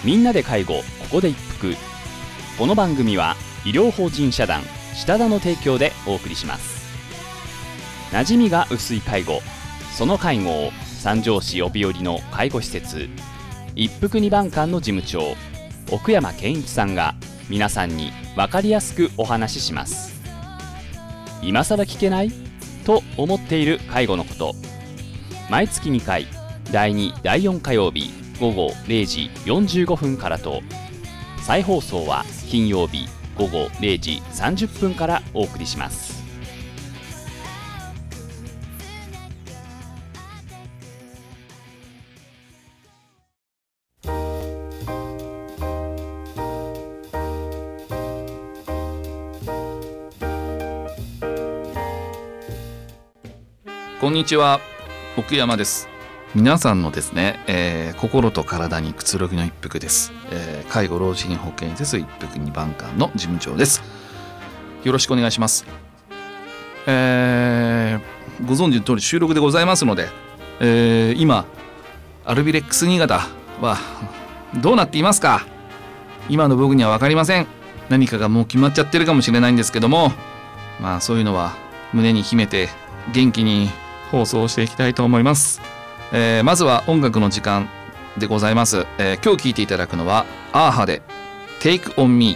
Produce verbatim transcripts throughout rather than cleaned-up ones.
みんなで介護、ここで一服。この番組は医療法人社団下田の提供でお送りします。馴染みが薄い介護、その介護を三条市帯寄の介護施設一服二番館の事務長奥山健一さんが皆さんに分かりやすくお話しします。今更聞けないと思っている介護のこと、毎月にかい、だいに、だいよん火曜日午後れいじよんじゅうごふんからと、再放送は金曜日午後れいじさんじゅっぷんからお送りします。 こんにちは、奥山です。皆さんのですね、えー、心と体にくつろぎの一服です、えー、介護老人保健施設一服二番館の事務長です。よろしくお願いします。えー、ご存知の通り収録でございますので、えー、今アルビレックス新潟はどうなっていますか？今の僕には分かりません。何かがもう決まっちゃってるかもしれないんですけども、まあそういうのは胸に秘めて元気に放送していきたいと思います。えー、まずは音楽の時間でございます。えー、今日聴いていただくのはアーハで Take on Me。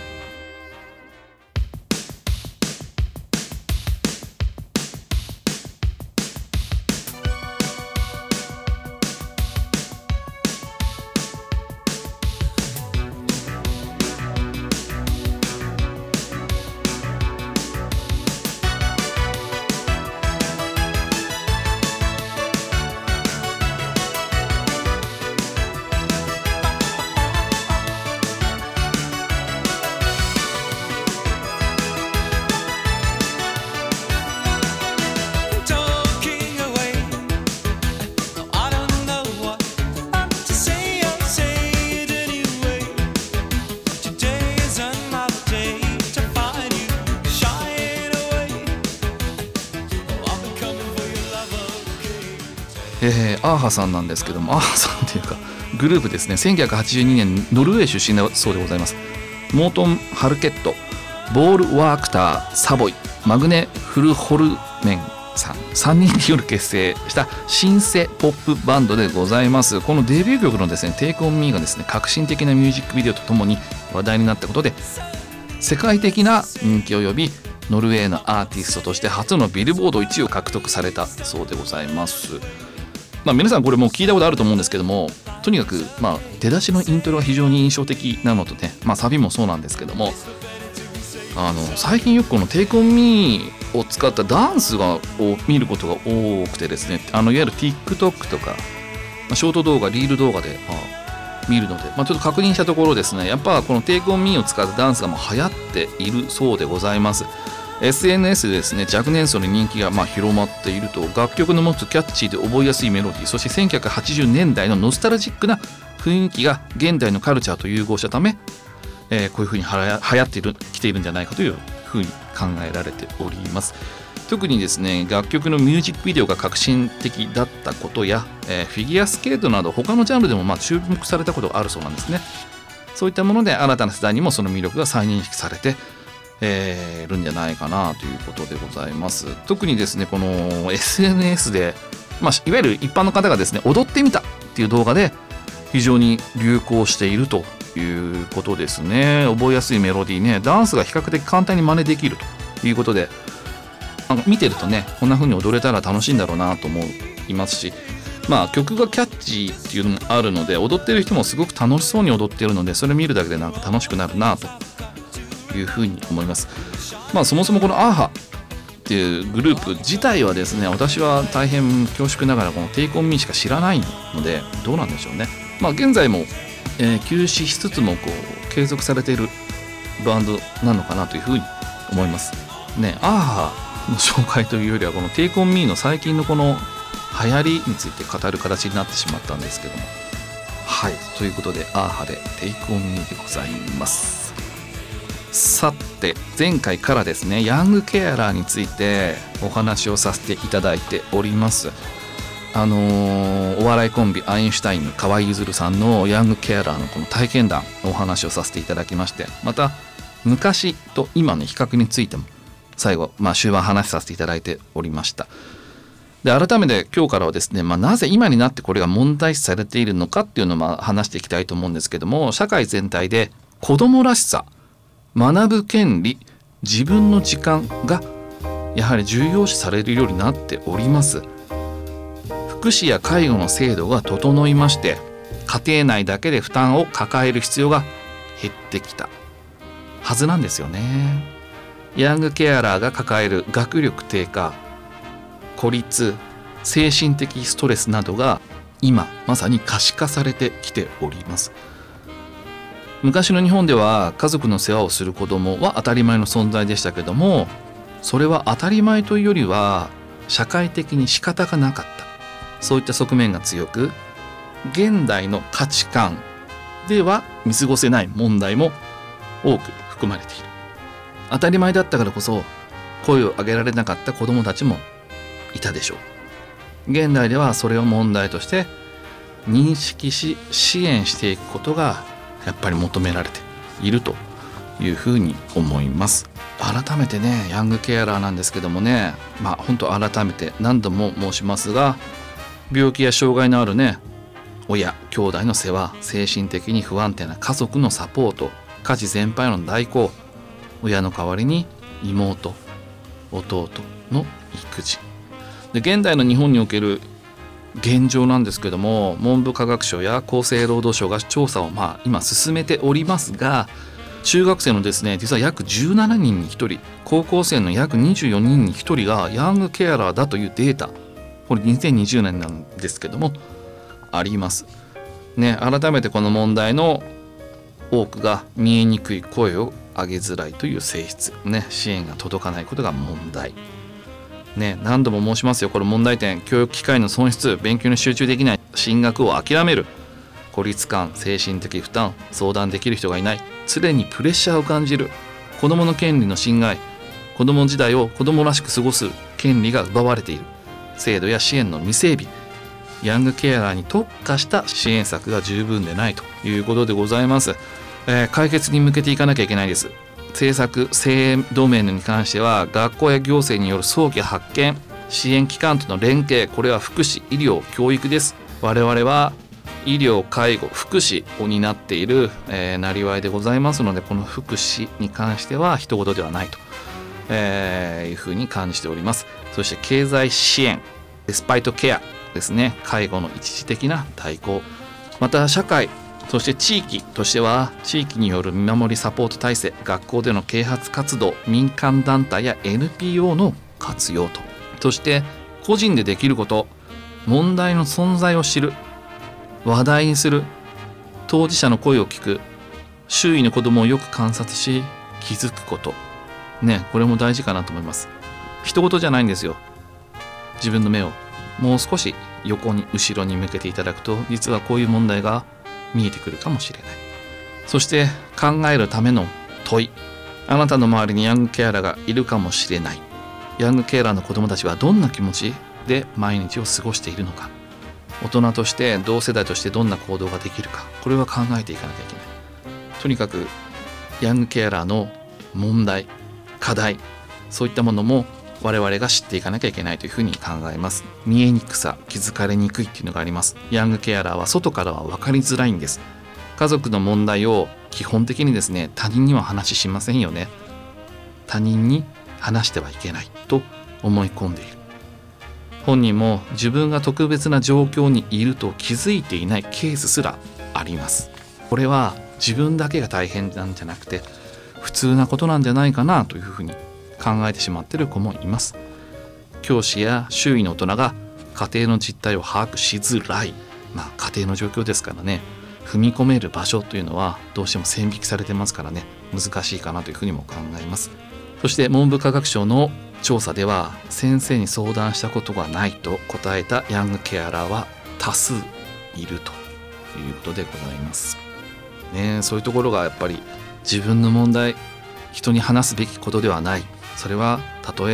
えー、アーハさんなんですけども、アーハさんというかグループですね。せんきゅうひゃくはちじゅうにねんノルウェー出身だそうでございます。モートン・ハルケット、ボール・ワークター・サボイ、マグネ・フルホルメンさんさんにんによる結成したシンセポップバンドでございます。このデビュー曲のですね Take on Me がですね革新的なミュージックビデオとともに話題になったことで世界的な人気を呼び、ノルウェーのアーティストとして初のビルボードいちいを獲得されたそうでございます。まあ、皆さんこれもう聞いたことあると思うんですけども、とにかくまあ出だしのイントロが非常に印象的なのとね、まあ、サビもそうなんですけども、あの最近よくこの Take on Me を使ったダンスがを見ることが多くてですね、あのいわゆる TikTok とか、まあ、ショート動画、リール動画で、まあ、見るので、まあ、ちょっと確認したところですね、やっぱこの Take on Me を使ったダンスがもう流行っているそうでございます。エスエヌエス でですね、若年層に人気がまあ広まっていると、楽曲の持つキャッチーで覚えやすいメロディー、そしてせんきゅうひゃくはちじゅうねんだいのノスタルジックな雰囲気が現代のカルチャーと融合したため、えー、こういう風にはや流行っている来ているんじゃないかという風に考えられております。特にですね、楽曲のミュージックビデオが革新的だったことや、えー、フィギュアスケートなど他のジャンルでもまあ注目されたことがあるそうなんですね。そういったもので新たな世代にもその魅力が再認識されてえー、るんじゃないかなということでございます。特にですね、この エスエヌエス で、まあ、いわゆる一般の方がですね踊ってみたっていう動画で非常に流行しているということですね。覚えやすいメロディーね、ダンスが比較的簡単に真似できるということで、あの見てるとね、こんな風に踊れたら楽しいんだろうなと思いますし、まあ曲がキャッチーっていうのもあるので、踊ってる人もすごく楽しそうに踊ってるので、それ見るだけでなんか楽しくなるなというふうに思います。まあそもそもこのアーハっていうグループ自体はですね、私は大変恐縮ながらこの Take on Me しか知らないので、どうなんでしょうね。まあ現在も、えー、休止しつつもこう継続されているバンドなのかなというふうに思いますね。アーハの紹介というよりはこの Take on Me の最近のこの流行りについて語る形になってしまったんですけども、はい、ということでアーハで Take on Me でございます。さて前回からですね、ヤングケアラーについてお話をさせていただいております。 あのー、お笑いコンビアインシュタインの河合ゆずるさんのヤングケアラーのこの体験談のお話をさせていただきまして、また昔と今の比較についても最後、まあ、終盤話させていただいておりました。で改めて今日からはですね、まあ、なぜ今になってこれが問題視されているのかっていうのをまあ話していきたいと思うんですけども、社会全体で子どもらしさ、学ぶ権利、自分の時間がやはり重要視されるようになっております。福祉や介護の制度が整いまして、家庭内だけで負担を抱える必要が減ってきたはずなんですよね。ヤングケアラーが抱える学力低下、孤立、精神的ストレスなどが今まさに可視化されてきております。昔の日本では家族の世話をする子供は当たり前の存在でしたけども、それは当たり前というよりは社会的に仕方がなかった、そういった側面が強く、現代の価値観では見過ごせない問題も多く含まれている。当たり前だったからこそ声を上げられなかった子どもたちもいたでしょう。現代ではそれを問題として認識し支援していくことがやっぱり求められているというふうに思います。改めてね、ヤングケアラーなんですけどもね、まあ本当改めて何度も申しますが、病気や障害のあるね親兄弟の世話、精神的に不安定な家族のサポート、家事全般への代行、親の代わりに妹弟の育児で、現代の日本における現状なんですけども、文部科学省や厚生労働省が調査をまあ今進めておりますが、中学生のですね実は約じゅうななにんにひとり、高校生の約にじゅうよにんにひとりがヤングケアラーだというデータ、これにせんにじゅうねんなんですけどもありますね。改めてこの問題の多くが見えにくい、声を上げづらいという性質ね、支援が届かないことが問題ね。何度も申しますよ、これ問題点、教育機会の損失、勉強に集中できない、進学を諦める、孤立感、精神的負担、相談できる人がいない、常にプレッシャーを感じる、子どもの権利の侵害、子ども時代を子どもらしく過ごす権利が奪われている、制度や支援の未整備、ヤングケアラーに特化した支援策が十分でないということでございます。えー、解決に向けていかなきゃいけないです。政策政営ドメインに関しては学校や行政による早期発見、支援機関との連携、これは福祉、医療、教育です。我々は医療、介護、福祉を担っている、えー、なりわいでございますので、この福祉に関しては一言ではないと、えー、いうふうに感じております。そして経済支援、レスパイトケアですね、介護の一時的な代行、また社会、そして地域としては地域による見守りサポート体制、学校での啓発活動、民間団体や エヌピーオー の活用と、そして個人でできること、問題の存在を知る、話題にする、当事者の声を聞く、周囲の子どもをよく観察し気づくことね、これも大事かなと思います。一言じゃないんですよ。自分の目をもう少し横に後ろに向けていただくと、実はこういう問題が見えてくるかもしれない。そして考えるための問い、あなたの周りにヤングケアラーがいるかもしれない。ヤングケアラーの子どもたちはどんな気持ちで毎日を過ごしているのか、大人として同世代としてどんな行動ができるか、これは考えていかなきゃいけない。とにかくヤングケアラーの問題、課題、そういったものも我々が知っていかなきゃいけないというふうに考えます。見えにくさ、気づかれにくいっていうのがあります。ヤングケアラーは外からは分かりづらいんです。家族の問題を基本的にですね、他人には話しませんよね。他人に話してはいけないと思い込んでいる。本人も自分が特別な状況にいると気づいていないケースすらあります。これは自分だけが大変なんじゃなくて、普通なことなんじゃないかなというふうに考えてしまっている子もいます。教師や周囲の大人が家庭の実態を把握しづらい、まあ家庭の状況ですからね、踏み込める場所というのはどうしても線引きされてますからね、難しいかなというふうにも考えます。そして文部科学省の調査では、先生に相談したことがないと答えたヤングケアラーは多数いるということでございますね。そういうところがやっぱり自分の問題、人に話すべきことではない。それはたとえ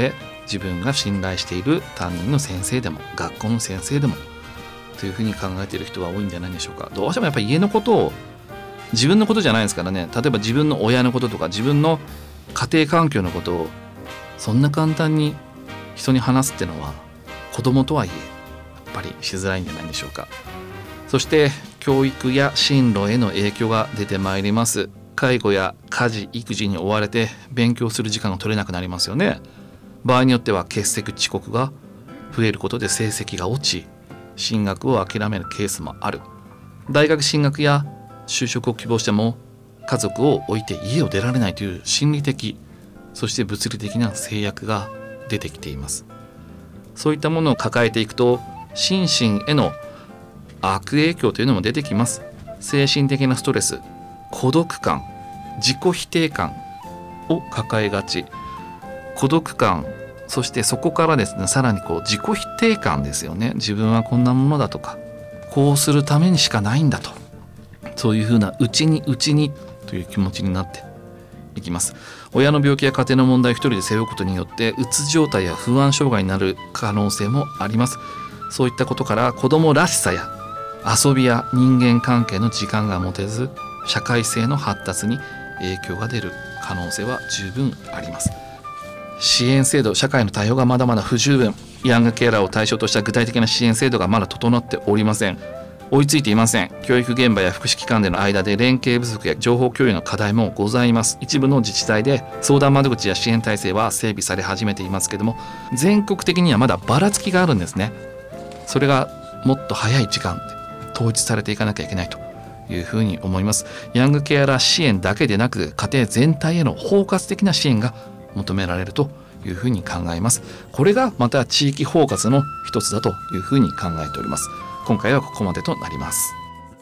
自分が信頼している担任の先生でも学校の先生でもというふうに考えている人は多いんじゃないでしょうか。どうしてもやっぱり家のことを自分のことじゃないですからね。例えば自分の親のこととか自分の家庭環境のことをそんな簡単に人に話すっていうのは子供とはいえやっぱりしづらいんじゃないでしょうか。そして教育や進路への影響が出てまいります。介護や家事育児に追われて勉強する時間が取れなくなりますよね。場合によっては欠席遅刻が増えることで成績が落ち進学を諦めるケースもある。大学進学や就職を希望しても家族を置いて家を出られないという心理的そして物理的な制約が出てきています。そういったものを抱えていくと心身への悪影響というのも出てきます。精神的なストレス、孤独感、自己否定感を抱えがち。孤独感、そしてそこからですねさらにこう自己否定感ですよね。自分はこんなものだとかこうするためにしかないんだと、そういうふうな内に内にという気持ちになっていきます。親の病気や家庭の問題を一人で背負うことによってうつ状態や不安障害になる可能性もあります。そういったことから子供らしさや遊びや人間関係の時間が持てず社会性の発達に影響が出る可能性は十分あります。支援制度、社会の対応がまだまだ不十分。ヤングケアラーを対象とした具体的な支援制度がまだ整っておりません。追いついていません。教育現場や福祉機関での間で連携不足や情報共有の課題もございます。一部の自治体で相談窓口や支援体制は整備され始めていますけども、全国的にはまだばらつきがあるんですね。それがもっと早い時間で統一されていかなきゃいけないというふうに思います。ヤングケアラー支援だけでなく家庭全体への包括的な支援が求められるというふうに考えます。これがまた地域包括の一つだというふうに考えております。今回はここまでとなります。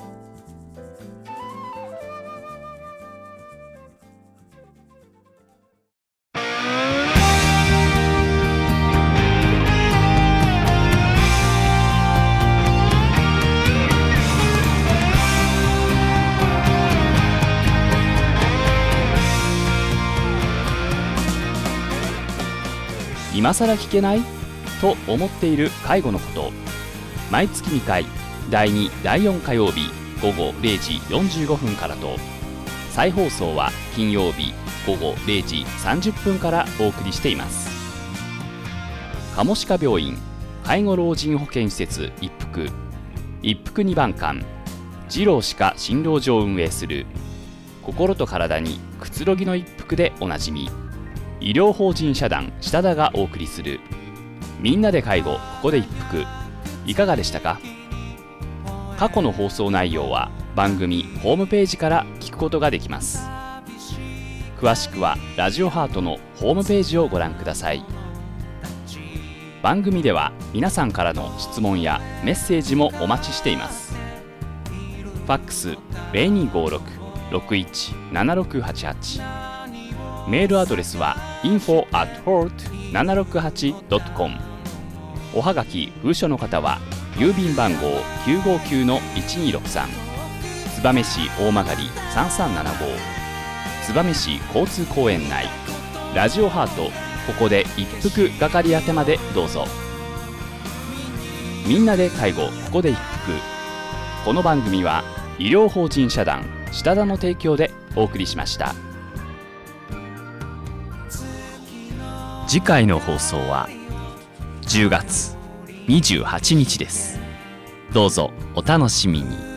今更聞けないと思っている介護のこと、毎月にかいだいにだいよん火曜日午後れいじよんじゅうごふんからと、再放送は金曜日午後れいじさんじゅっぷんからお送りしています。鴨鹿病院介護老人保健施設一服一服にばん館二郎歯科診療所を運営する心と体にくつろぎの一服でおなじみ医療法人社団下田がお送りするみんなで介護ここで一服、いかがでしたか？過去の放送内容は番組ホームページから聞くことができます。詳しくはラジオハートのホームページをご覧ください。番組では皆さんからの質問やメッセージもお待ちしています。ファックス ゼロにごろく ろくいち ななろくはちはち、メールアドレスは インフォ アット ホールト ななろくはち ドット コム。 おはがき封書の方は郵便番号 きゅうごきゅう のいちにろくさん 燕市大曲さんさんななご、燕市交通公園内ラジオハートここで一服係宛てまでどうぞ。みんなで介護ここで一服。この番組は医療法人社団下田の提供でお送りしました。次回の放送はじゅうがつにじゅうはちにちです。どうぞお楽しみに。